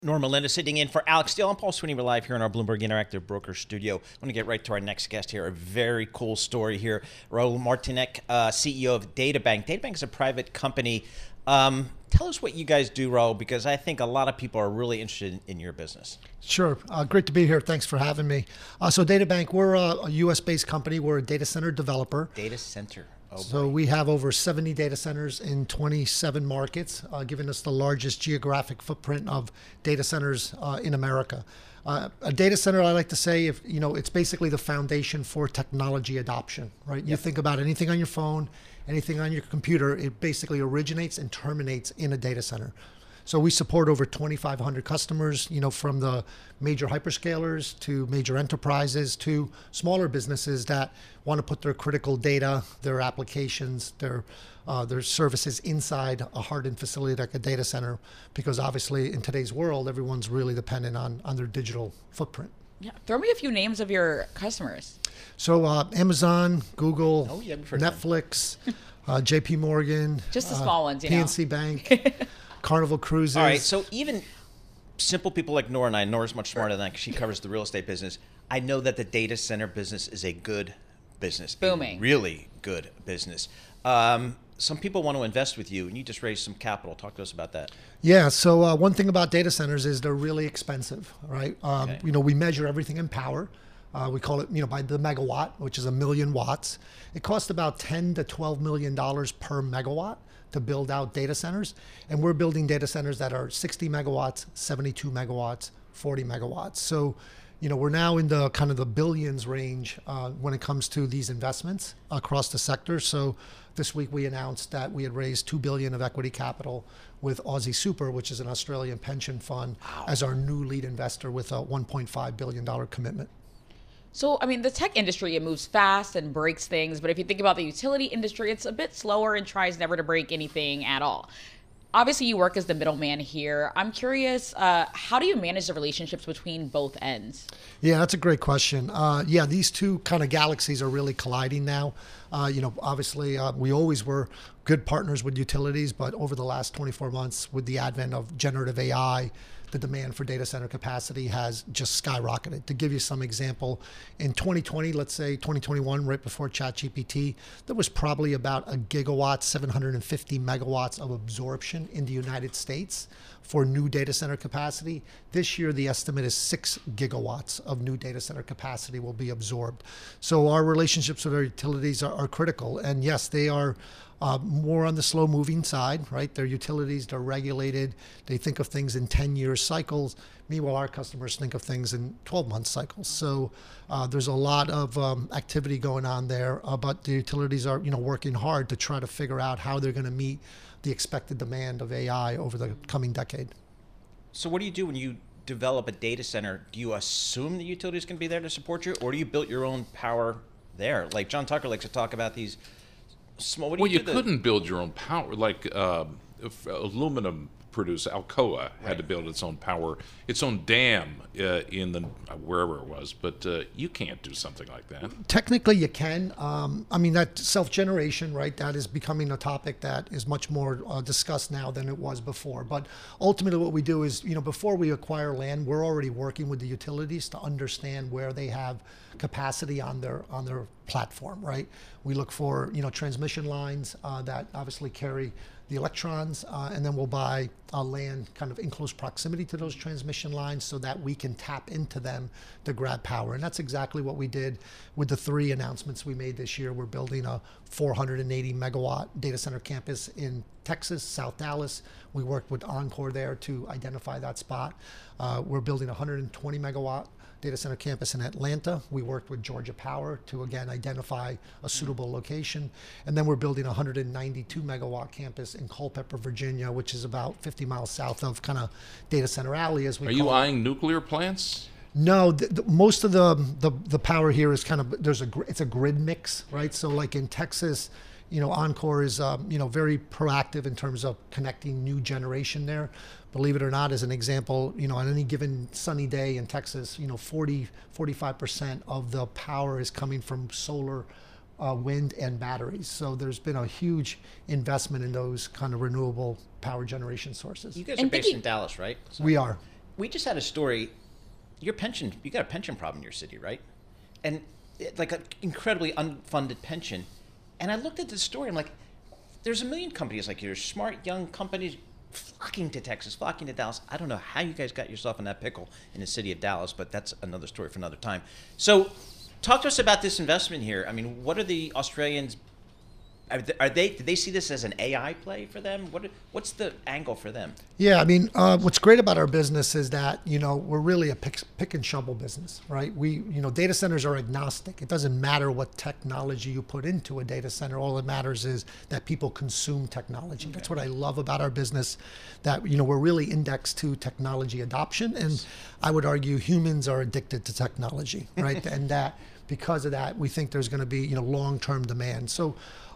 Norma Linda sitting in for Alex Steele. I'm Paul Sweeney. We're live here in our Bloomberg Interactive Broker studio. I'm going to get right to our next guest here. A very cool story here. Raul Martynek, CEO of DataBank. DataBank is a private company. Tell us what you guys do, Raul, because I think a lot of people are really interested in your business. Sure. Great to be here. Thanks for having me. So DataBank, we're a U.S.-based company. We're a data center developer. Data center. Oh, so we have over 70 data centers in 27 markets, giving us the largest geographic footprint of data centers in America. A data center, I like to say, it's basically the foundation for technology adoption, right? You think about anything on your phone, anything on your computer, it basically originates and terminates in a data center. So we support over 2,500 customers, from the major hyperscalers to major enterprises to smaller businesses that want to put their critical data, their applications, their services inside a hardened facility like a data center, because obviously in today's world, everyone's really dependent on their digital footprint. Yeah, throw me a few names of your customers. So Amazon, Google, we've heard Netflix, JP Morgan, just the small ones, PNC Bank. Carnival Cruises. All right, so even simple people like Nora and I, Nora's much smarter than that because she covers the real estate business. I know that the data center business is a good business. Booming. Really good business. Some people want to invest with you, and you just raised some capital. Talk to us about that. Yeah, so one thing about data centers is they're really expensive, right? Okay. We measure everything in power. We call it, by the megawatt, which is 1 million watts. It costs about $10 to $12 million per megawatt to build out data centers. And we're building data centers that are 60 megawatts, 72 megawatts, 40 megawatts. So, we're now in the kind of the billions range when it comes to these investments across the sector. So this week we announced that we had raised $2 billion of equity capital with Aussie Super, which is an Australian pension fund, as our new lead investor with a $1.5 billion commitment. So, the tech industry, it moves fast and breaks things. But if you think about the utility industry, it's a bit slower and tries never to break anything at all. Obviously, you work as the middleman here. I'm curious, how do you manage the relationships between both ends? Yeah, that's a great question. These two kind of galaxies are really colliding now. Obviously, we always were good partners with utilities, but over the last 24 months, with the advent of generative AI, the demand for data center capacity has just skyrocketed. To give you some example, in 2020, let's say 2021, right before ChatGPT, there was probably about a gigawatt, 750 megawatts of absorption in the United States for new data center capacity. This year, the estimate is 6 gigawatts of new data center capacity will be absorbed. So our relationships with our utilities are critical. And yes, they are more on the slow moving side, right? They're utilities, they're regulated. They think of things in 10-year cycles. Meanwhile, our customers think of things in 12-month cycles. So there's a lot of activity going on there, but the utilities are, working hard to try to figure out how they're going to meet the expected demand of AI over the coming decade. So what do you do when you develop a data center? Do you assume the utility is going to be there to support you, or do you build your own power there? Like John Tucker likes to talk about these small. Well, you couldn't build your own power. Like aluminum producer Alcoa had to build its own power, its own dam in the wherever it was. But you can't do something like that. Technically, you can. That self-generation, right? That is becoming a topic that is much more discussed now than it was before. But ultimately, what we do is, before we acquire land, we're already working with the utilities to understand where they have capacity on their platform, right? We look for transmission lines that obviously carry the electrons, and then we'll buy land kind of in close proximity to those transmission lines so that we can tap into them to grab power. And that's exactly what we did with the 3 announcements we made this year. We're building a 480 megawatt data center campus in Texas, South Dallas. We worked with Encore there to identify that spot. We're building a 120 megawatt data center campus in Atlanta. We worked with Georgia Power to, again, identify a suitable location. And then we're building a 192 megawatt campus in Culpeper, Virginia, which is about 50 miles south of kind of Data Center Alley, as we call it. Are you eyeing nuclear plants? No, most of the power here is kind of, it's a grid mix, right? So like in Texas, Encore is, very proactive in terms of connecting new generation there. Believe it or not, as an example, on any given sunny day in Texas, 45% of the power is coming from solar, wind, and batteries. So there's been a huge investment in those kind of renewable power generation sources. You guys are based in Dallas, right? We are. we just had a story. You got a pension problem in your city, right? And like an incredibly unfunded pension. And I looked at this story. I'm like, there's a million companies like yours, smart young companies flocking to Texas, flocking to Dallas. I don't know how you guys got yourself in that pickle in the city of Dallas, but that's another story for another time. So, talk to us about this investment here. I mean, what are the Australians? Did they see this as an AI play for them? What's the angle for them? Yeah, I mean, what's great about our business is that, we're really a pick and shovel business, right? Data centers are agnostic. It doesn't matter what technology you put into a data center. All that matters is that people consume technology. Okay. That's what I love about our business, that, we're really indexed to technology adoption. And I would argue humans are addicted to technology, right? And that because of that, we think there's going to be, long-term demand. So,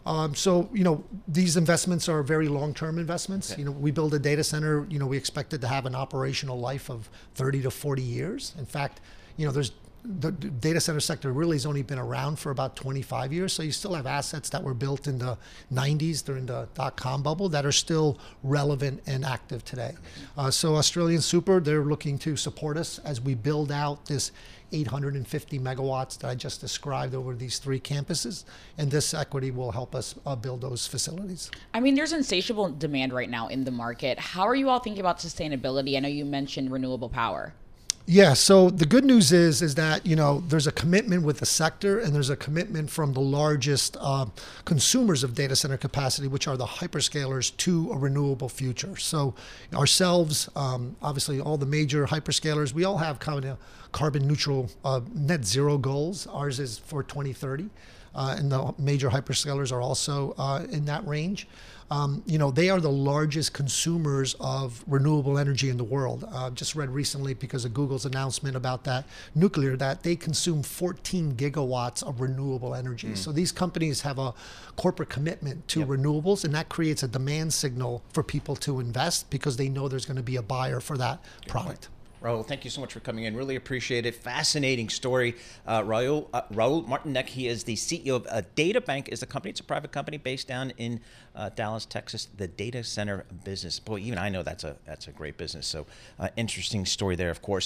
these investments are very long-term investments. Okay. We build a data center, we expect it to have an operational life of 30 to 40 years. In fact, the data center sector really has only been around for about 25 years. So you still have assets that were built in the 90s during the dot-com bubble that are still relevant and active today. So Australian Super, they're looking to support us as we build out this 850 megawatts that I just described over these 3 campuses. And this equity will help us build those facilities. I mean, there's insatiable demand right now in the market. How are you all thinking about sustainability? I know you mentioned renewable power. Yeah, so the good news is that, there's a commitment with the sector, and there's a commitment from the largest consumers of data center capacity, which are the hyperscalers, to a renewable future. So ourselves, obviously all the major hyperscalers, we all have kind of carbon neutral net zero goals. Ours is for 2030. And the major hyperscalers are also in that range. They are the largest consumers of renewable energy in the world. Just read recently, because of Google's announcement about that nuclear, that they consume 14 gigawatts of renewable energy. So these companies have a corporate commitment to renewables, and that creates a demand signal for people to invest because they know there's going to be a buyer for that product. Raul, thank you so much for coming in. Really appreciate it. Fascinating story. Raul Martynek, he is the CEO of DataBank, is the company. It's a private company based down in Dallas, Texas, the data center business. Boy, even I know that's a great business. So interesting story there, of course.